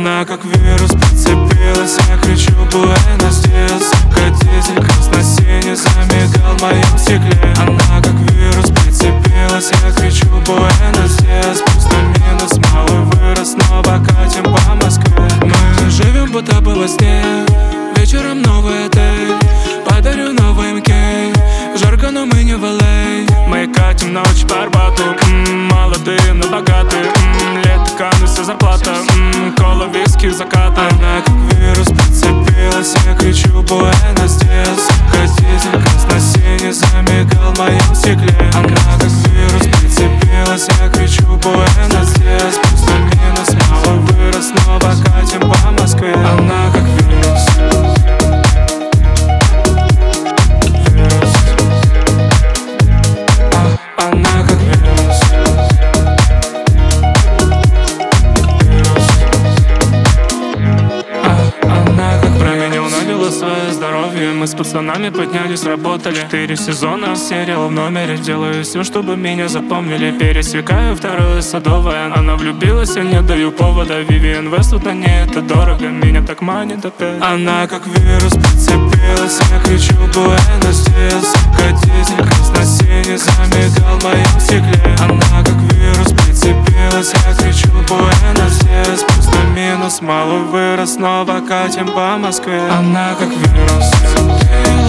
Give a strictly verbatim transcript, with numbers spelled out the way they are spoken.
Она как вирус прицепилась, я кричу Буэнос Диас. Сука, дизель красно-синий замигал в моем стекле. Она как вирус прицепилась, я кричу Буэнос Диас. Плюс-минус малый вырос, снова катим по Москве. Мы живем будто бы во сне, вечером новый отель, подарю новый эм кей. Жарко, но мы не в эл эй. Мы катим ночь по Арбату, м-м, молодые, но богатые, м-м, лето, Канны, вся зарплата, м-м, кола, виски, заката. Она как вирус прицепилась, я кричу Буэнос Диас. Сука, дизель красно-синий замигал в моем стекле. Она как вирус прицепилась, я кричу Буэнос Диас. Плюс-минус мало вырос, снова катим по Москве. Она как вирус. Она как вирус. Вирус. А, она как променил на дело свое здоровье. Мы с пацанами поднялись, работали четыре сезона сериала в номере. Делаю все, чтобы меня запомнили. Пересекаю второе Садовое. Она влюбилась, я не даю повода. Вивиан Вествуд, на ней это дорого. Меня так манит опять. Она как вирус прицепилась, я кричу Буэнос Диас. Сука, дизель красно-синий замигал в моем стекле. Она как вирус прицепилась, я кричу Буэнос Диас. Плюс-минус малый вырос, снова катим по Москве. Она как вирус.